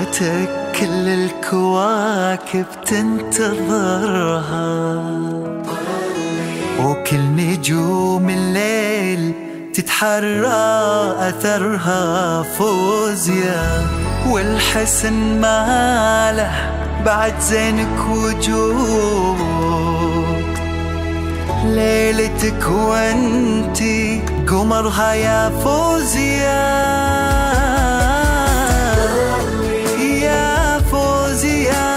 صورتك كل الكواكب تنتظرها، وكل نجوم الليل تتحرى أثرها فوزيا، والحسن ماله بعد زينك وجود، ليلتك وانتي قمرها يا فوزيا، يا فوزيا،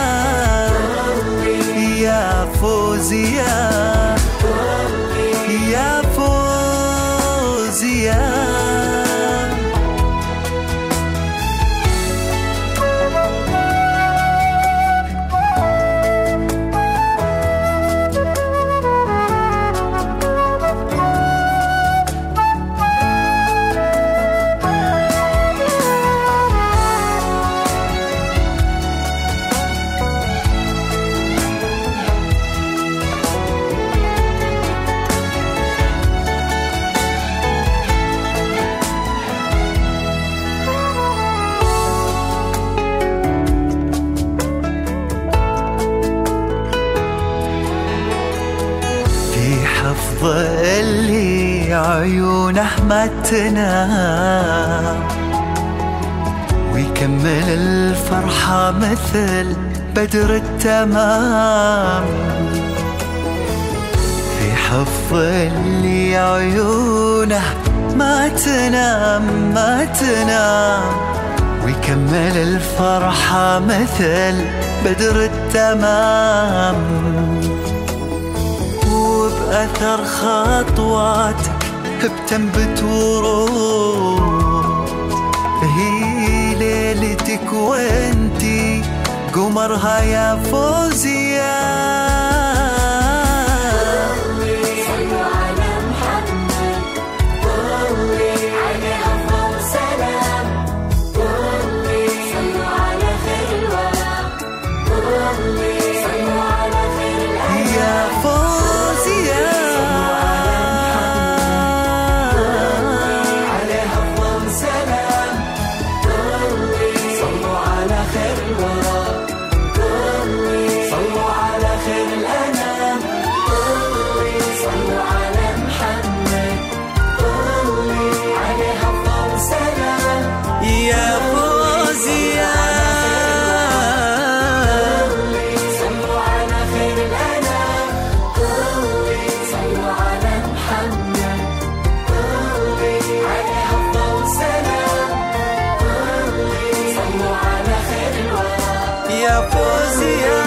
يا فوزيا، يا فوزيا. اللي عيونه ما تنام، ويكمل الفرحة مثل بدر التمام، في حفظ اللي عيونه ما تنام ما تنام، ويكمل الفرحة مثل بدر التمام، وبأثر خطواتك بتنبت ورود، هي ليلتك وانتي قمرها يا فوزيا، صلوا على محمد عليه أفضل سلام، صلوا على خير الورى، صلوا على خير الأنام يا فوزيا، عليه أفضل سلام، صلوا على خير الورى، صلوا على خير الأنام، صلوا على محمد عليه أفضل سلام، يا فوزيا، صلوا على خير الأنام، صلوا على محمد عليه أفضل سلام، صلوا على خير الورى، يا فوزيا.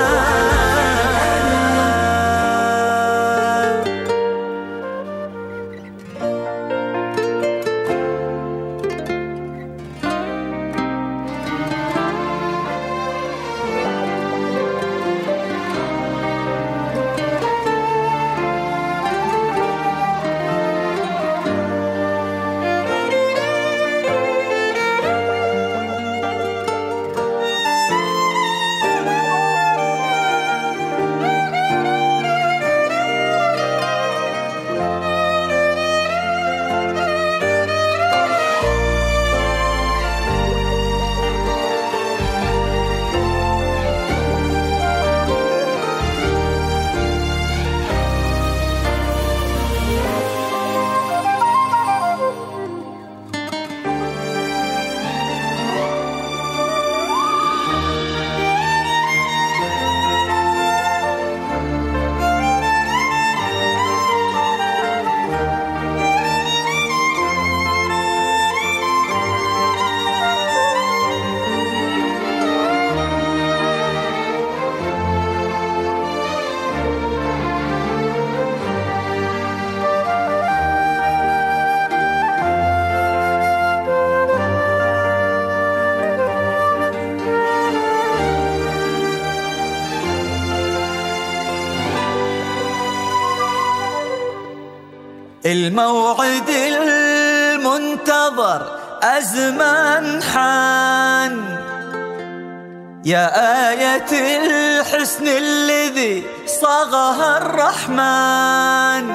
الموعد المنتظر أزمان حان، يا آية الحسن الذي صاغها الرحمن،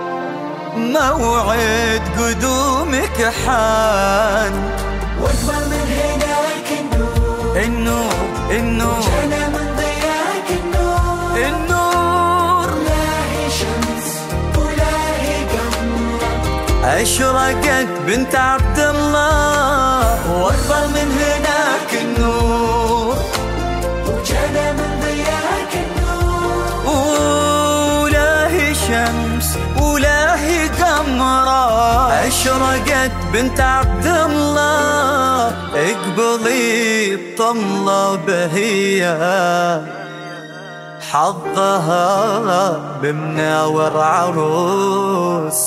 موعد قدومك حان، واكبر من هناك النور النور جنى من ضياك النور النور لا هي شمس ولا هي قمر أشرقت بنت عبد الله وأكبر من هناك النور وجنى من ضياك النور ولا هي شمس ولا هي قمرة أشرقت بنت عبد الله اقبلي بطملة بهية حظها بمناور عروس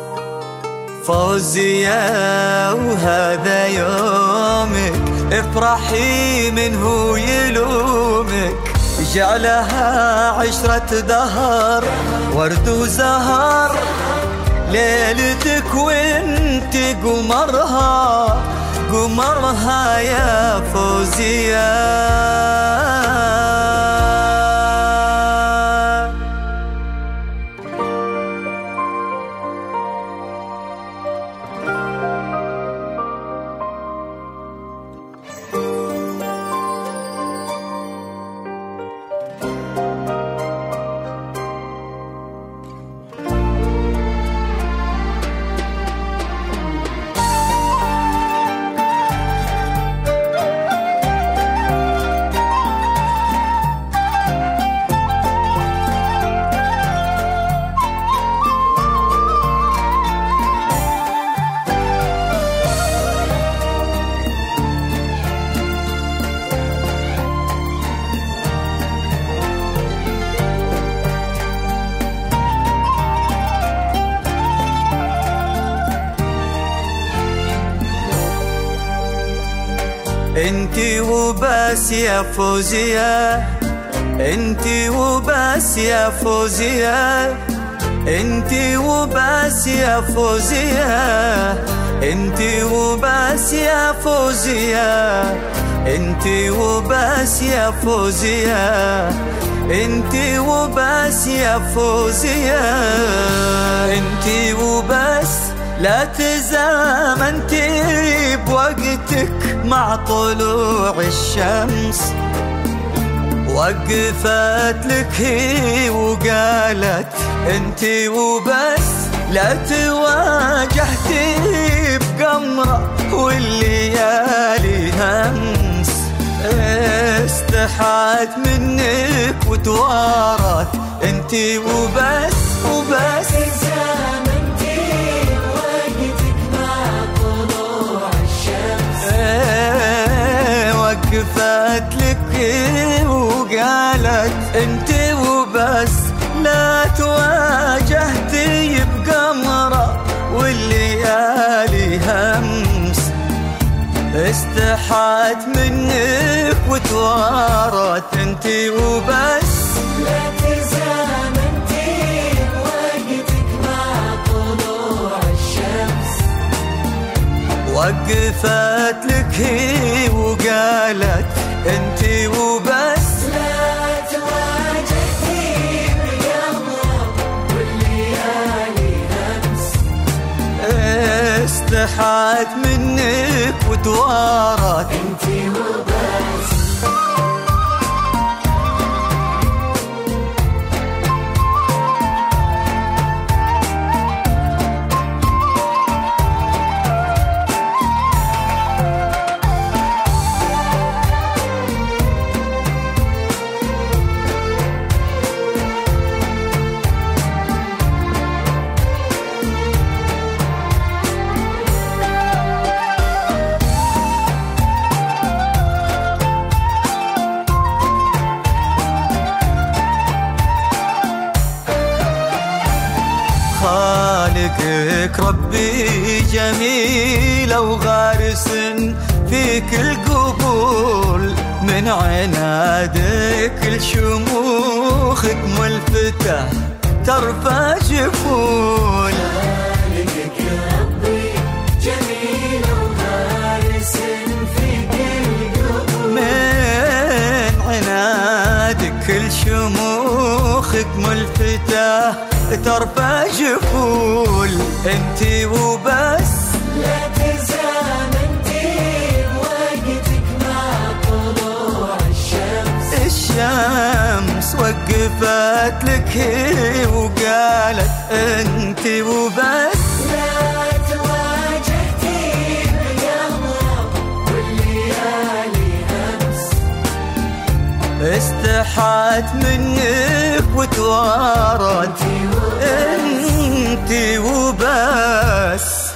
فوزية وهذا يومك افرحي منه يلومك جعلها عشرة دهر ورد وزهر ليلتك وانت قمرها قمرها يا فوزية انتي وبس يا فوزية انتي وبس يا فوزية انتي وبس يا فوزية انتي وبس يا فوزية انتي وبس يا فوزية انتي وبس يا فوزية انتي وبس لا تزامنتي بوقتك مع طلوع الشمس وقفت لك هي وقالت انتي وبس لا تواجهتي بقمرة والليالي همس استحات منك وتوارت انتي وبس وبس وقفت لك وقالت انت وبس لا تواجهتي بقمرة والليالي همس استحات منك وتوارت انت وبس لا تزامنتي بوقتك مع طلوع الشمس وقفت لك هي وقالت انتي وبس لا تواجهتي بقمرة والليالي همس استحات منك وتوارت انتي وبس خالقك ربي جميل وغارس فيك القبول من عنادك لشموخك ملفتة ترفع جفول خالقك ربي جميل وغارس فيك القبول من عنادك لشموخك ملفتة ترفع جفول انتي وبس لا تزامنتي بوقتك مع طلوع الشمس التفت لك هي وقالت انت وبس. لا تواجهتي بالقمر والليالي امس، استحت منك وتوارت انت وبس.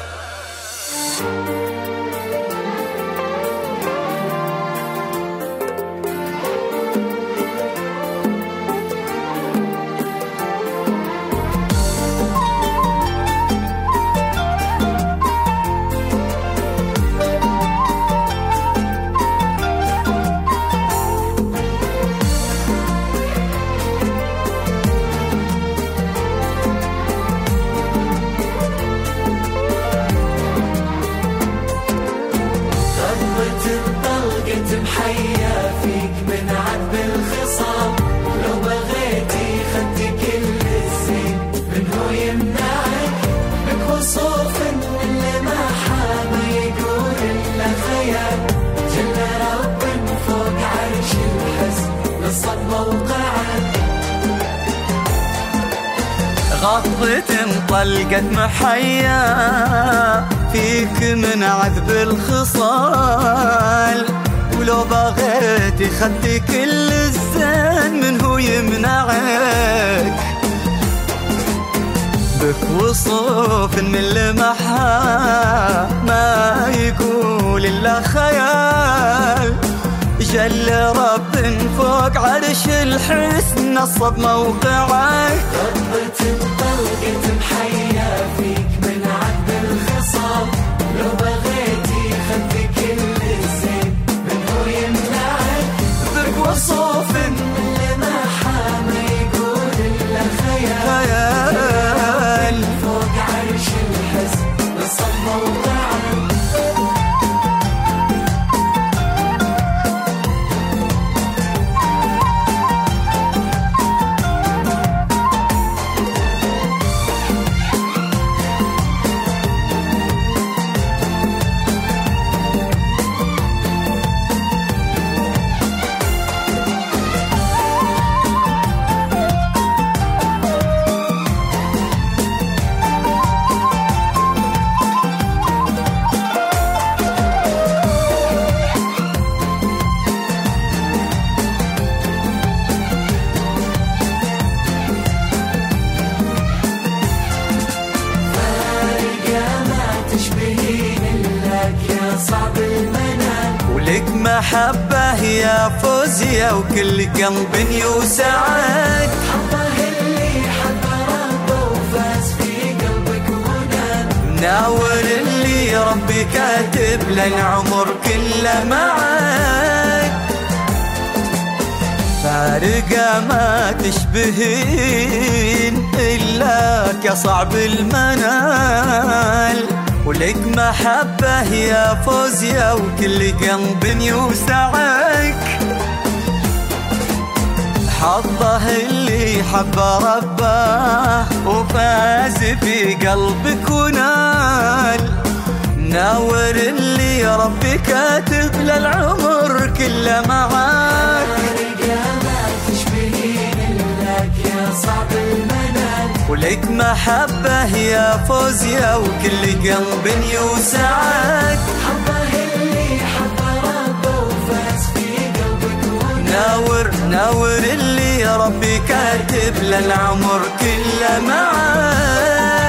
محيا فيك من عذب الخصام، لو بغيتي خدتي كل الزين منه يمنعك، بك وصوف اللي ما حاب يقول الا خيال، جل رب فوق عرش الحزن للصدمة وقعد. غطت انطلقت محيا فيك من عذب الخصال، ولو بغيتي خدي كل الزين منه يمنعك، بك وصوف من المحا ما يقول الا خيال، جل رب فوق عرش الحسن نصب موقعك. غطت انطلقت محيا فيك من عذب الخصام، لو بغيتي خدي كل الزين منه يمنعك، بك وصوف اللي ما حام يقول الا خيال، فوق عرش الحزن نصب موقعك. صعب المنال ولك محبة يا فوزية وكل قلب يسعد، حبه اللي حب ربه وفاز في قلبك ونال، مناور اللي ربي كاتب للعمر كله معك، فارقة ما تشبهين إلاك يا صعب المنال، ولك محبة يا فوزية وكل قلب يسعك، حظه اللي حب ربه وفاز في قلبك ونال، ناور اللي ربي كاتب للعمر كله معاك، ما تشبهين إلاك يا صعب المنال، ولك محبة يا فوزية وكل قلب يسعك، حبه اللي حب ربه وفاز في قلبك ونال، ناور اللي ربي كاتب للعمر كله معاك.